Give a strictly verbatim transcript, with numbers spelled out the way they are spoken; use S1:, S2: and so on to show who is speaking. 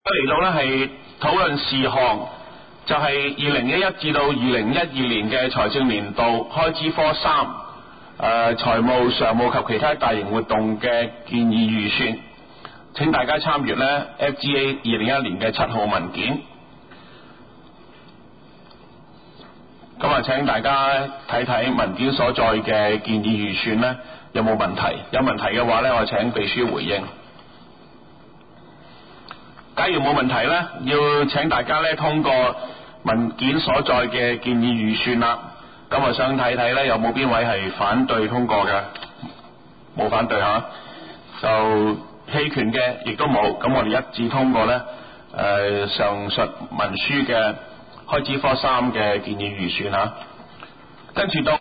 S1: 嚟到呢係討論事項，就係二零一一至到二零一二年嘅財政年度開支科三誒、呃、財務常務及其他大型活動嘅建議預算。請大家參閱呢 F G A 二零一一年嘅七號文件。咁啊，請大家睇睇文件所在嘅建議預算呢有冇問題？有問題嘅話呢，我請秘書回應。假如冇問題呢，要請大家呢通過文件所在嘅建議預算啦。咁我想睇睇呢，有冇邊位係反對通過嘅？冇反對嚇，就棄權嘅亦都冇。咁我哋一致通過呢誒、呃、上述文書嘅開支科三嘅建議預算嚇。跟住到